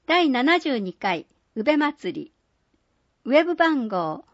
第72回宇部祭り、ウェブ番号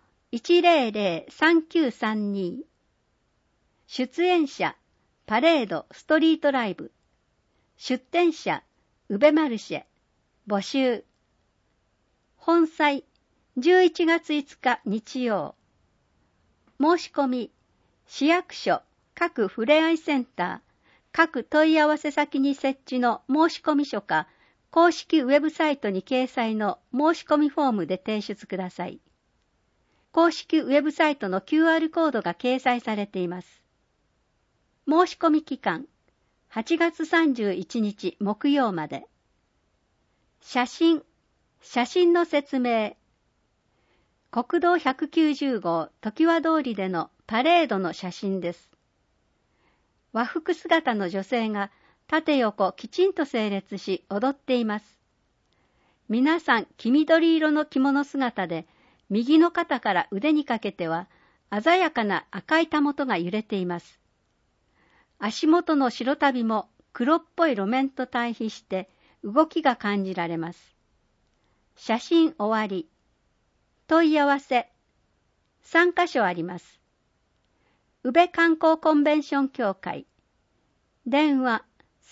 1003932、出演者パレードストリートライブ、出展者宇部マルシェ、募集。本祭11月5日日曜。申し込み、市役所各ふれあいセンター、各問い合わせ先に設置の申し込み書か、公式ウェブサイトに掲載の申し込みフォームで提出ください。公式ウェブサイトの QR コードが掲載されています。申し込み期間、8月31日木曜まで。写真の説明。国道190号常盤通りでのパレードの写真です。和服姿の女性が縦横きちんと整列し踊っています。皆さん黄緑色の着物姿で、右の肩から腕にかけては鮮やかな赤いたもとが揺れています。足元の白足袋も黒っぽい路面と対比して動きが感じられます。写真終わり。問い合わせ。3カ所あります。宇部観光コンベンション協会。電話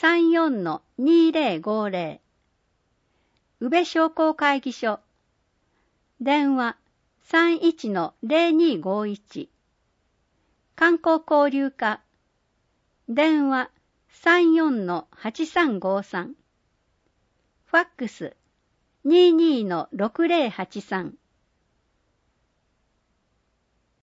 34-2050。宇部商工会議所。電話 31-0251。観光交流課。電話 34-8353。ファックス 22-6083。